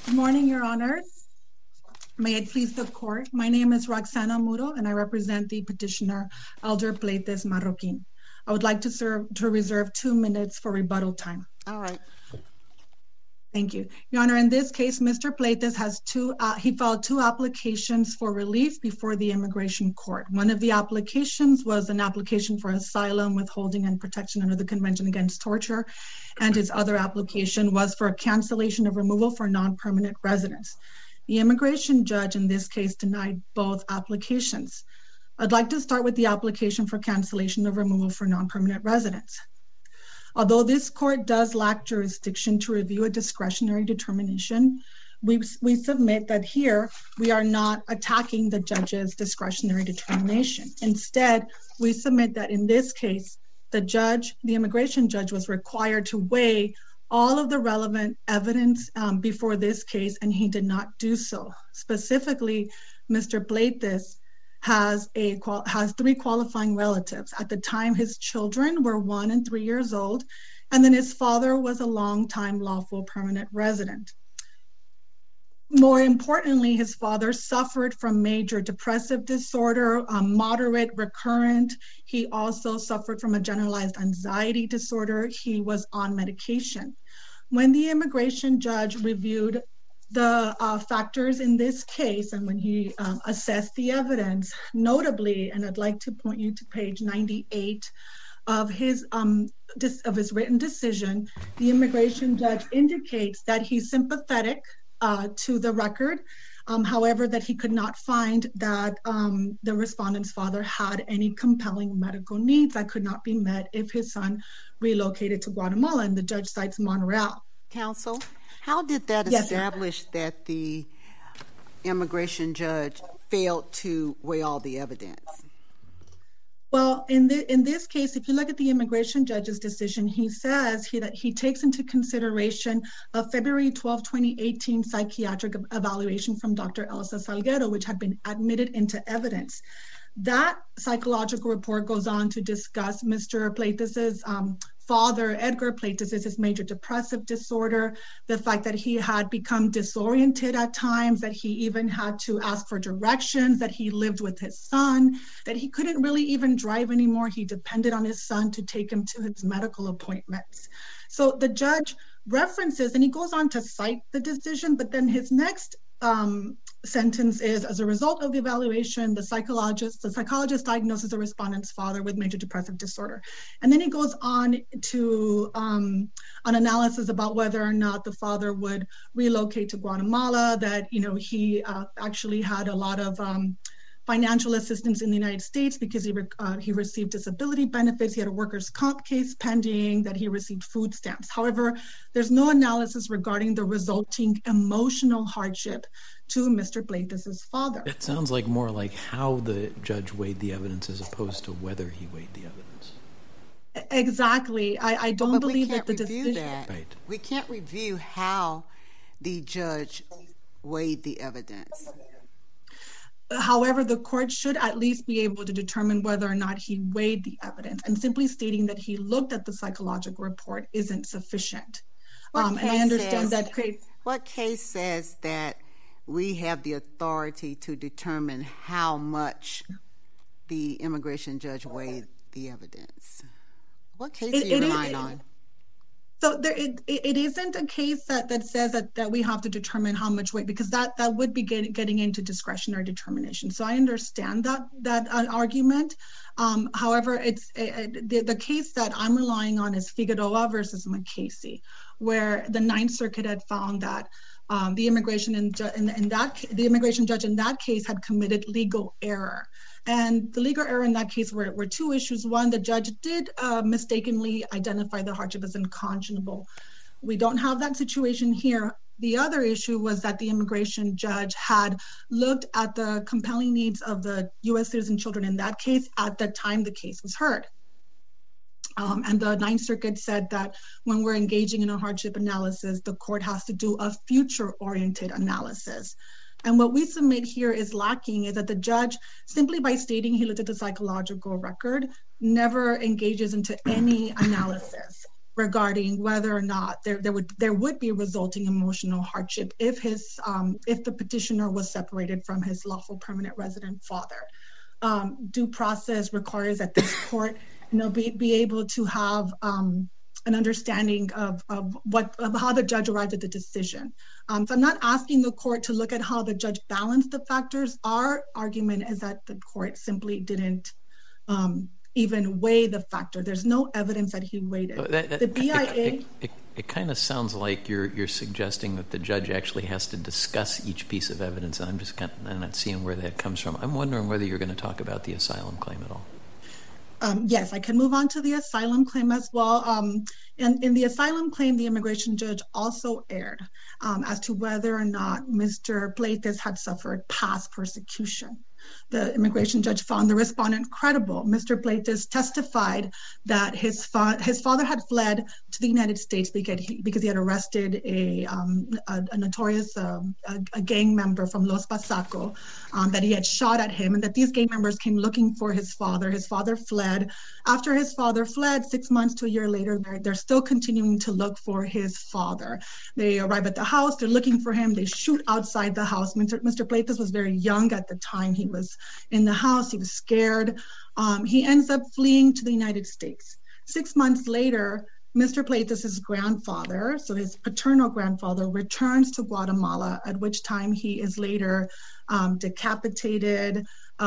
Good morning, Your Honors. May it please the court. My name is Roxana Muro, and I represent the petitioner Elder Pleites Marroquin. I would like to reserve 2 minutes for rebuttal time. All right. Thank you. Your Honor, in this case, Mr. Pleites has he filed 2 applications for relief before the immigration court. One of the applications was an application for asylum, withholding, and protection under the Convention Against Torture, and his other application was for cancellation of removal for non-permanent residents. The immigration judge in this case denied both applications. I'd like to start with the application for cancellation of removal for non-permanent residents. Although this court does lack jurisdiction to review a discretionary determination, we submit that here we are not attacking the judge's discretionary determination. Instead, we submit that in this case, the immigration judge was required to weigh all of the relevant evidence before this case, and he did not do so. Specifically, Mr. Pleites has 3 qualifying relatives. At the time, his children were 1 and 3 years old, and then his father was a long-time lawful permanent resident. More importantly, his father suffered from major depressive disorder, moderate, recurrent. He also suffered from a generalized anxiety disorder. He was on medication. When the immigration judge reviewed the factors in this case, and when he assessed the evidence, notably, and I'd like to point you to page 98 of his written decision, the immigration judge indicates that he's sympathetic to the record, however, that he could not find that the respondent's father had any compelling medical needs that could not be met if his son relocated to Guatemala, and the judge cites Monreal. Counsel, how did that establish that the immigration judge failed to weigh all the evidence? Well, in this case, if you look at the immigration judge's decision, he says that he takes into consideration a February 12, 2018 psychiatric evaluation from Dr. Elsa Salguero, which had been admitted into evidence. That psychological report goes on to discuss Mr. Pleites' father, Edgar Pleites' major depressive disorder, the fact that he had become disoriented at times, that he even had to ask for directions, that he lived with his son, that he couldn't really even drive anymore. He depended on his son to take him to his medical appointments. So the judge references, and he goes on to cite the decision, but then his next sentence is, as a result of the evaluation, the psychologist diagnoses the respondent's father with major depressive disorder. And then he goes on to an analysis about whether or not the father would relocate to Guatemala, that he actually had a lot of financial assistance in the United States because he received disability benefits, he had a workers' comp case pending, that he received food stamps. However, there's no analysis regarding the resulting emotional hardship to Mr. Pleites' father. It sounds like more like how the judge weighed the evidence as opposed to whether he weighed the evidence. Exactly. I don't believe that the decision... Right. We can't review how the judge weighed the evidence. However, the court should at least be able to determine whether or not he weighed the evidence, and simply stating that he looked at the psychological report isn't sufficient. And I understand that case. What case says that we have the authority to determine how much the immigration judge weighed the evidence? What case are you relying on? So it isn't a case that says that we have to determine how much weight, because that would be getting into discretionary determination. So I understand that argument. However, it's the case that I'm relying on is Figueroa versus McCasey, where the Ninth Circuit had found that the immigration judge in that case had committed legal error. And the legal error in that case were 2 issues. One, the judge did mistakenly identify the hardship as unconscionable. We don't have that situation here. The other issue was that the immigration judge had looked at the compelling needs of the U.S. citizen children in that case at the time the case was heard. And the Ninth Circuit said that when we're engaging in a hardship analysis, the court has to do a future-oriented analysis. And what we submit here is lacking is that the judge, simply by stating he looked at the psychological record, never engages into any analysis regarding whether or not there would be resulting emotional hardship if the petitioner was separated from his lawful permanent resident father. Due process requires that this court, be able to have an understanding of how the judge arrived at the decision. So I'm not asking the court to look at how the judge balanced the factors. Our argument is that the court simply didn't even weigh the factor. There's no evidence that he weighed it. The BIA... It kind of sounds like you're suggesting that the judge actually has to discuss each piece of evidence, and I'm not seeing where that comes from. I'm wondering whether you're going to talk about the asylum claim at all. Yes, I can move on to the asylum claim as well. In the asylum claim, the immigration judge also erred as to whether or not Mr. Pleites had suffered past persecution. The immigration judge found the respondent credible. Mr. Pleites testified that his father had fled to the United States because he had arrested a notorious a gang member from Los Pasaco, that he had shot at him, and that these gang members came looking for his father. His father fled. After his father fled, 6 months to a year later, they're still continuing to look for his father. They arrive at the house. They're looking for him. They shoot outside the house. Mr. Pleites was very young at the time he was in the house. He was scared. He ends up fleeing to the United States. 6 months later, Mr. Pleites' grandfather, so his paternal grandfather, returns to Guatemala, at which time he is later decapitated.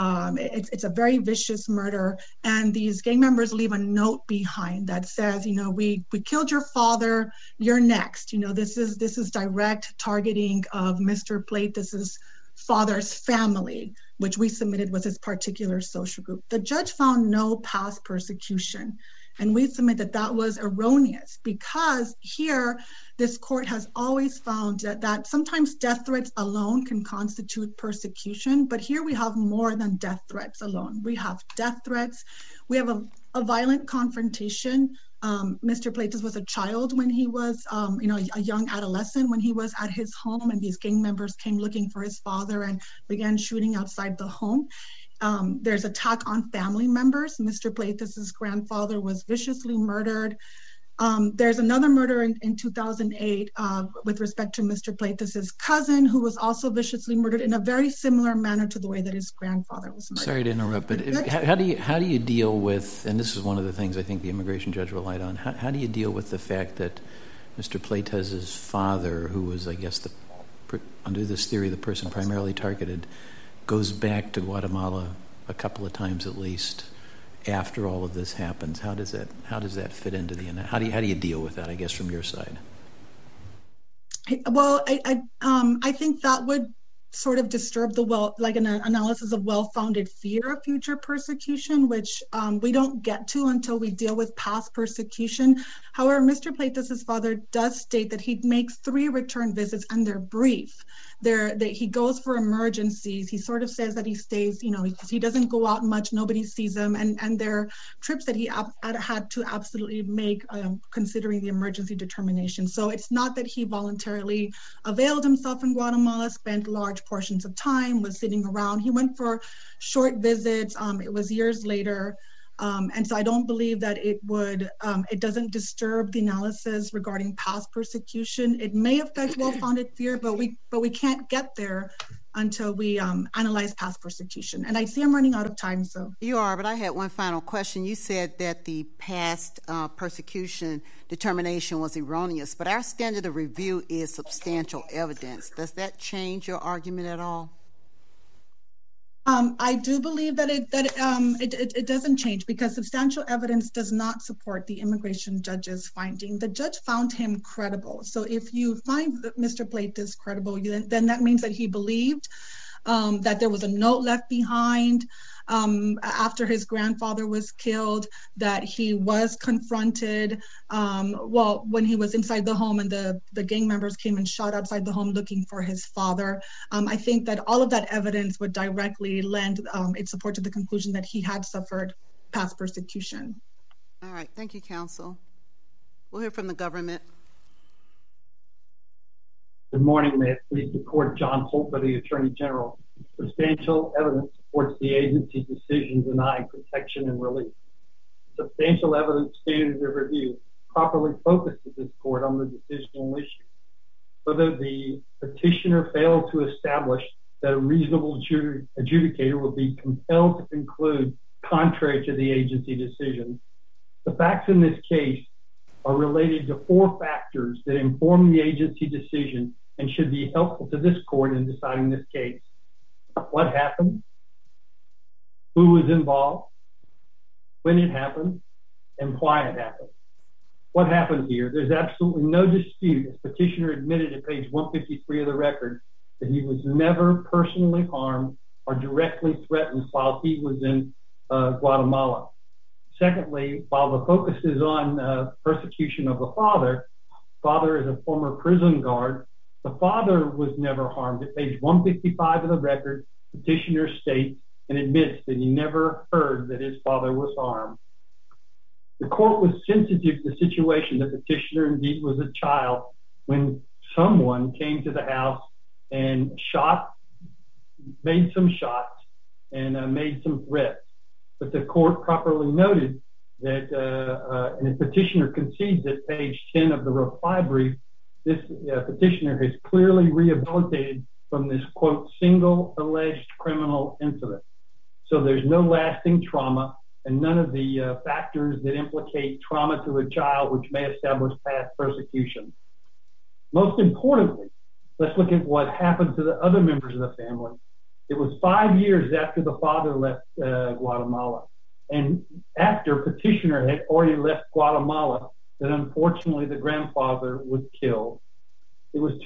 It's a very vicious murder, and these gang members leave a note behind that says, we killed your father, you're next. This is direct targeting of Mr. Pleites' father's family, which we submitted was his particular social group. The judge found no past persecution, and we submit that was erroneous, because here this court has always found that sometimes death threats alone can constitute persecution, but here we have more than death threats alone. We have death threats. We have a violent confrontation. Mr. Pleites was a child when he was, a young adolescent when he was at his home, and these gang members came looking for his father and began shooting outside the home. There's attack on family members. Mr. Pleites' grandfather was viciously murdered. There's another murder in 2008 with respect to Mr. Pleites' cousin, who was also viciously murdered in a very similar manner to the way that his grandfather was murdered. Sorry to interrupt, but how do you deal with, and this is one of the things I think the immigration judge relied on, how do you deal with the fact that Mr. Pleites' father, who was, I guess, under this theory, the person primarily targeted, goes back to Guatemala a couple of times at least after all of this happens? How does that fit into how do you deal with that, I guess, from your side? Well, I think that would sort of disturb an analysis of well-founded fear of future persecution, which we don't get to until we deal with past persecution. However, Mr. Pleites' father does state that he makes 3 return visits, and they're brief. He goes for emergencies. He sort of says that he stays, he doesn't go out much, nobody sees him, and they're trips that he had to absolutely make considering the emergency determination. So it's not that he voluntarily availed himself in Guatemala, spent large portions of time, was sitting around. He went for short visits. It was years later. And so I don't believe that it doesn't disturb the analysis regarding past persecution. It may affect well-founded fear, but we can't get there until we analyze past persecution. And I see I'm running out of time, so. You are, but I had one final question. You said that the past persecution determination was erroneous, but our standard of review is substantial evidence. Does that change your argument at all? I do believe that it doesn't change, because substantial evidence does not support the immigration judge's finding. The judge found him credible. So if you find that Mr. Pleites credible, then that means that he believed that there was a note left behind after his grandfather was killed, that he was confronted when he was inside the home and the gang members came and shot outside the home looking for his father. I think that all of that evidence would directly lend its support to the conclusion that he had suffered past persecution. All right. Thank you, counsel. We'll hear from the government. Good morning. May it please the court, John Holt for the Attorney General. Substantial evidence supports the agency's decision denying protection and relief. Substantial evidence standard of review properly focused at this court on the decisional issue, whether the petitioner failed to establish that a reasonable adjudicator would be compelled to conclude contrary to the agency decision. The facts in this case are related to 4 factors that inform the agency decision and should be helpful to this court in deciding this case. What happened? Who was involved? When it happened? And why it happened? What happened here? There's absolutely no dispute, as petitioner admitted at page 153 of the record, that he was never personally harmed or directly threatened while he was in Guatemala. Secondly, while the focus is on persecution of the father is a former prison guard. The father was never harmed. At page 155 of the record, petitioner states and admits that he never heard that his father was harmed. The court was sensitive to the situation that petitioner indeed was a child when someone came to the house and made some shots and made some threats. But the court properly noted that, and the petitioner concedes at page 10 of the reply brief, this petitioner has clearly rehabilitated from this, quote, single alleged criminal incident. So there's no lasting trauma and none of the factors that implicate trauma to a child which may establish past persecution. Most importantly, let's look at what happened to the other members of the family. It was 5 years after the father left Guatemala, and after petitioner had already left Guatemala, that unfortunately the grandfather was killed. It was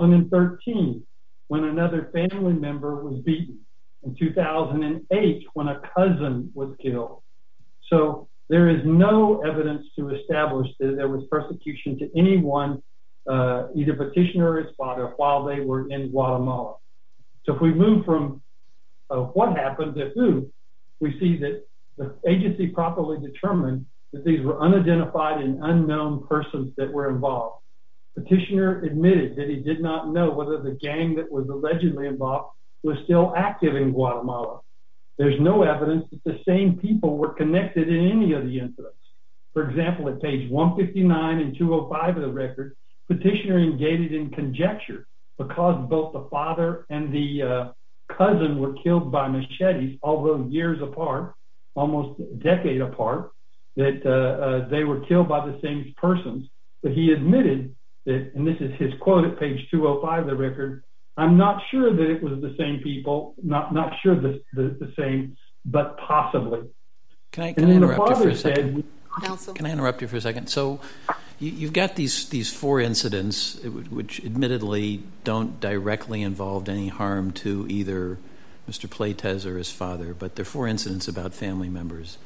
2013 when another family member was beaten. In 2008 when a cousin was killed. So there is no evidence to establish that there was persecution to anyone, either petitioner or his father, while they were in Guatemala. So if we move from what happened to who, we see that the agency properly determined that these were unidentified and unknown persons that were involved. Petitioner admitted that he did not know whether the gang that was allegedly involved was still active in Guatemala. There's no evidence that the same people were connected in any of the incidents. For example, at page 159 and 205 of the record, petitioner engaged in conjecture because both the father and the cousin were killed by machetes, although years apart, almost a decade apart, that they were killed by the same persons. But he admitted that, and this is his quote at page 205 of the record, I'm not sure that it was the same people, not sure the same, but possibly. Can I interrupt you for a second? Can I interrupt you for a second? So you've got these 4 incidents which admittedly don't directly involve any harm to either Mr. Pleites or his father, but they're 4 incidents about family members.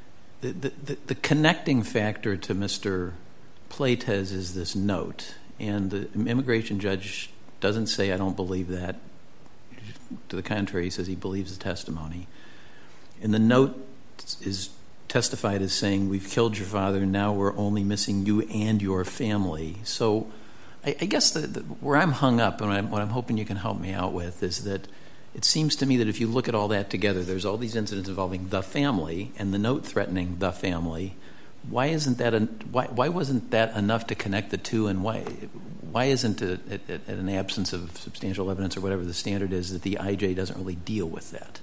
The connecting factor to Mr. Pleites is this note, and the immigration judge doesn't say, I don't believe that. To the contrary, he says he believes the testimony. And the note is testified as saying, we've killed your father, now we're only missing you and your family. So I guess where I'm hung up, and what I'm hoping you can help me out with, is that it seems to me that if you look at all that together, there's all these incidents involving the family and the note threatening the family. Why wasn't that enough to connect the two, and why isn't it an absence of substantial evidence or whatever the standard is that the IJ doesn't really deal with that?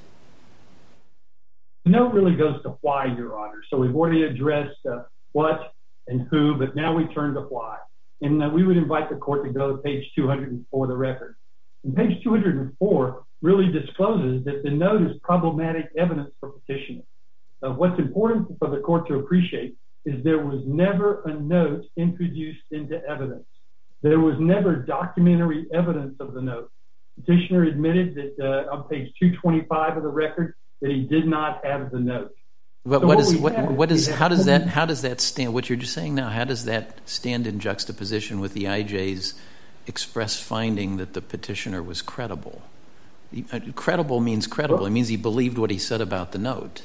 The note really goes to why, Your Honor. So we've already addressed what and who, but now we turn to why. And we would invite the court to go to page 204 of the record. And page 204 really discloses that the note is problematic evidence for petitioner. What's important for the court to appreciate is there was never a note introduced into evidence. There was never documentary evidence of the note. Petitioner admitted that on page 225 of the record that he did not have the note. But how does that stand? What you're just saying now, how does that stand in juxtaposition with the IJ's express finding that the petitioner was credible? Credible means credible. It means he believed what he said about the note.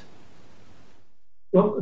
Well,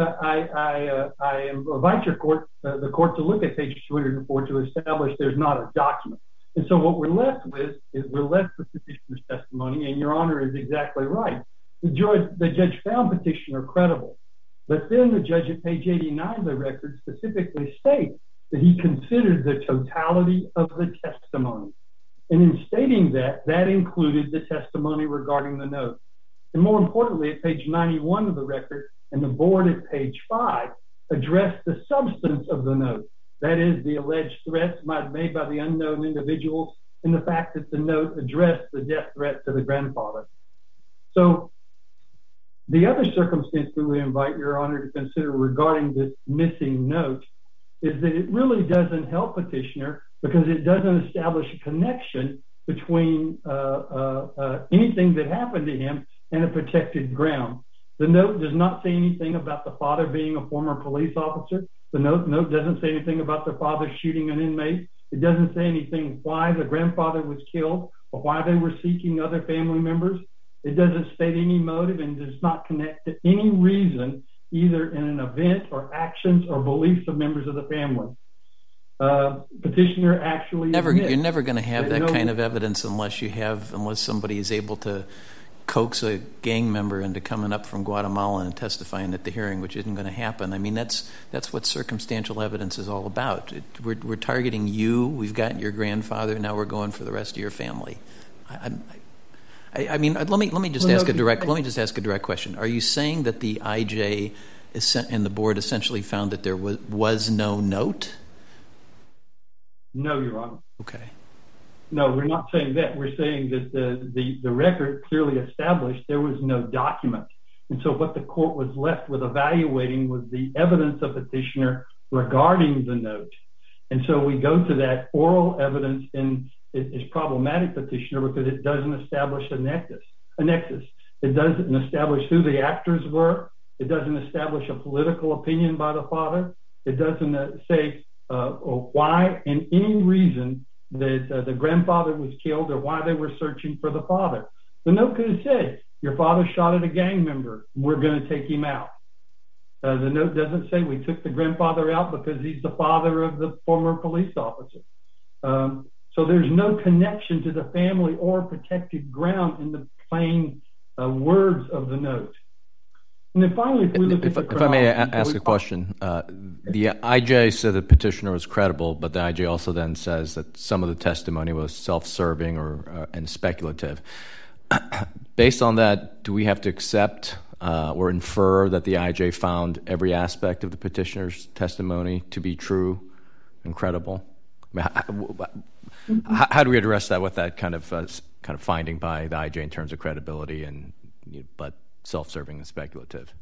I invite the court to look at page 204 to establish there's not a document. And so what we're left with is petitioner's testimony, and Your Honor is exactly right. The judge found petitioner credible. But then the judge at page 89 of the record specifically states that he considered the totality of the testimony. And in stating that, that included the testimony regarding the note. And more importantly, at page 91 of the record, and the board at page 5 addressed the substance of the note. That is, the alleged threats made by the unknown individuals and the fact that the note addressed the death threat to the grandfather. So the other circumstance that we invite Your Honor to consider regarding this missing note is that it really doesn't help petitioner because it doesn't establish a connection between anything that happened to him and a protected ground. The note does not say anything about the father being a former police officer. The note doesn't say anything about the father shooting an inmate. It doesn't say anything why the grandfather was killed or why they were seeking other family members. It doesn't state any motive and does not connect to any reason, either in an event or actions or beliefs of members of the family. Petitioner actually you're never going to have that kind of evidence unless somebody is able to coax a gang member into coming up from Guatemala and testifying at the hearing, which isn't going to happen. I mean, that's what circumstantial evidence is all about. We're targeting you. We've got your grandfather. Now we're going for the rest of your family. I mean, let me just ask a direct question. Are you saying that the IJ and the board essentially found that there was no note? No, Your Honor. Okay. No, we're not saying that. We're saying that the record clearly established there was no document. And so what the court was left with evaluating was the evidence of petitioner regarding the note. And so we go to that oral evidence, and it is problematic, petitioner, because it doesn't establish a nexus. It doesn't establish who the actors were. It doesn't establish a political opinion by the father. It doesn't say why and any reason that the grandfather was killed or why they were searching for the father. The note could have said, your father shot at a gang member, we're going to take him out. The note doesn't say we took the grandfather out because he's the father of the former police officer. So there's no connection to the family or protected ground in the plain words of the note. And then finally, if I may ask a question, the IJ said the petitioner was credible, but the IJ also then says that some of the testimony was self-serving and speculative. Based on that, do we have to accept or infer that the IJ found every aspect of the petitioner's testimony to be true and credible? I mean, how do we address that with that kind of finding by the IJ in terms of credibility but self-serving and speculative?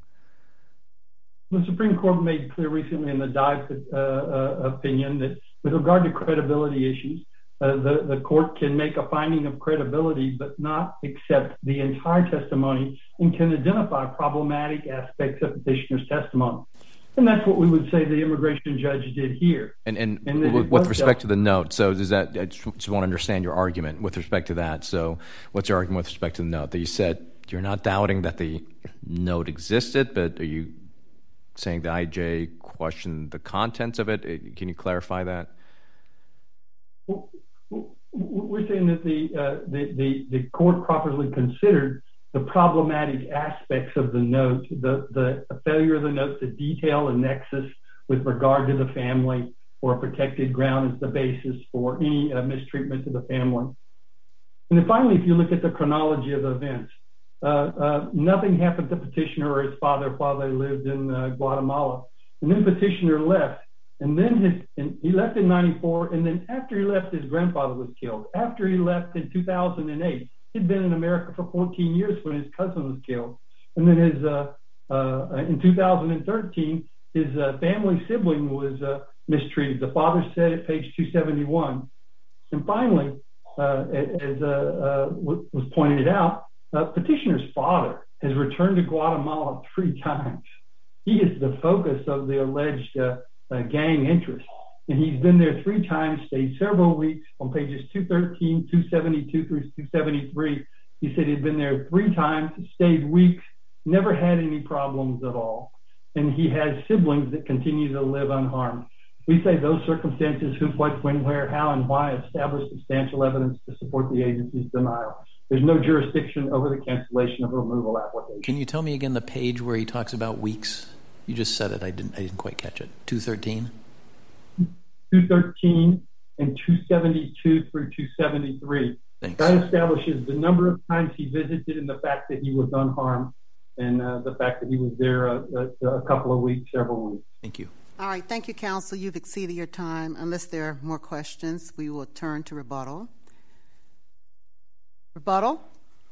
The Supreme Court made clear recently in the Dive opinion that with regard to credibility issues, the court can make a finding of credibility but not accept the entire testimony and can identify problematic aspects of petitioner's testimony. And that's what we would say the immigration judge did here. And with respect to the note, so does that? I just want to understand your argument with respect to that. So what's your argument with respect to the note? That you said you're not doubting that the note existed, but are you saying the IJ questioned the contents of it? Can you clarify that? We're saying that the court properly considered the problematic aspects of the note, the failure of the note to detail a nexus with regard to the family or a protected ground as the basis for any mistreatment to the family. And then finally, if you look at the chronology of the events, nothing happened to petitioner or his father while they lived in Guatemala. And then petitioner left. And then he left in 94. And then after he left, his grandfather was killed. After he left in 2008, he'd been in America for 14 years when his cousin was killed. And then in 2013, his family sibling was mistreated. The father said at page 271. And finally, as was pointed out, petitioner's father has returned to Guatemala 3 times. He is the focus of the alleged gang interest. And he's been there 3 times, stayed several weeks. On pages 213, 272 through 273, he said he'd been there 3 times, stayed weeks, never had any problems at all. And he has siblings that continue to live unharmed. We say those circumstances, who, what, when, where, how, and why, establish substantial evidence to support the agency's denial. There's no jurisdiction over the cancellation of a removal application. Can you tell me again the page where he talks about weeks? You just said it. I didn't quite catch it. 213? 213 and 272 through 273. Thanks. That establishes the number of times he visited and the fact that he was unharmed and the fact that he was there a couple of weeks, several weeks. Thank you. All right. Thank you, counsel. You've exceeded your time. Unless there are more questions, we will turn to rebuttal. Rebuttal?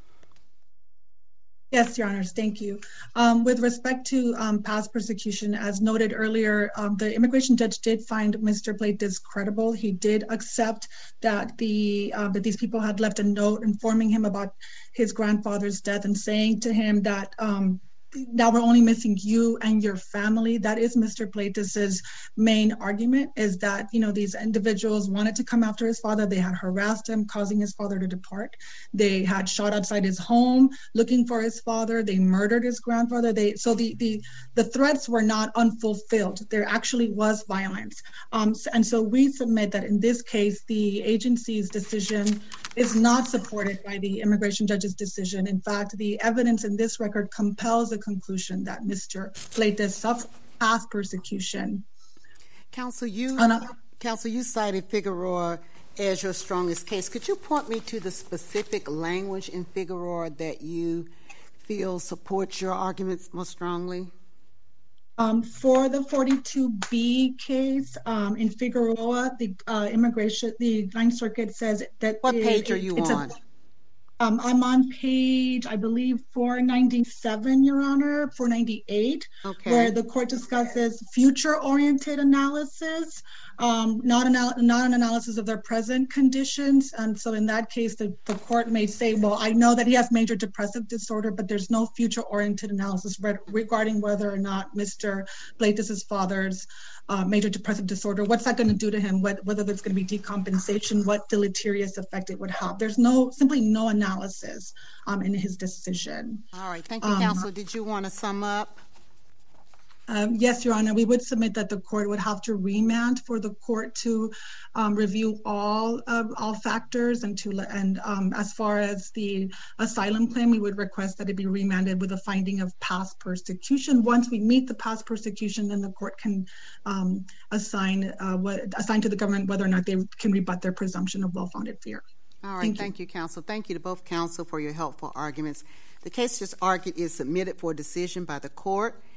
Yes, Your Honors, thank you. With respect to past persecution, as noted earlier, the immigration judge did find Mr. Pleites credible. He did accept that that these people had left a note informing him about his grandfather's death and saying to him that now we're only missing you and your family. That is Mr. Pleites's main argument, is that, these individuals wanted to come after his father. They had harassed him, causing his father to depart. They had shot outside his home looking for his father. They murdered his grandfather. So the threats were not unfulfilled. There actually was violence. And so we submit that in this case, the agency's decision is not supported by the immigration judge's decision. In fact, the evidence in this record compels the conclusion that Mr. Pleites suffered past persecution. Counsel, you cited Figueroa as your strongest case. Could you point me to the specific language in Figueroa that you feel supports your arguments most strongly? For the 42B case in Figueroa, the Ninth Circuit says that. What page are you on? I'm on page, I believe, 497, Your Honor, 498, where the court discusses future-oriented analysis, not an analysis of their present conditions. And so in that case, the court may say, well, I know that he has major depressive disorder, but there's no future-oriented analysis regarding whether or not Mr. Pleites' father's major depressive disorder, what's that going to do to him, whether there's going to be decompensation, what deleterious effect it would have. There's simply no analysis in his decision. All right. Thank you, counsel. Did you want to sum up? Yes, Your Honor. We would submit that the court would have to remand for the court to review all factors and as far as the asylum claim, we would request that it be remanded with a finding of past persecution. Once we meet the past persecution, then the court can assign to the government whether or not they can rebut their presumption of well-founded fear. All right. Thank you, counsel. Thank you to both counsel for your helpful arguments. The case just argued is submitted for decision by the court.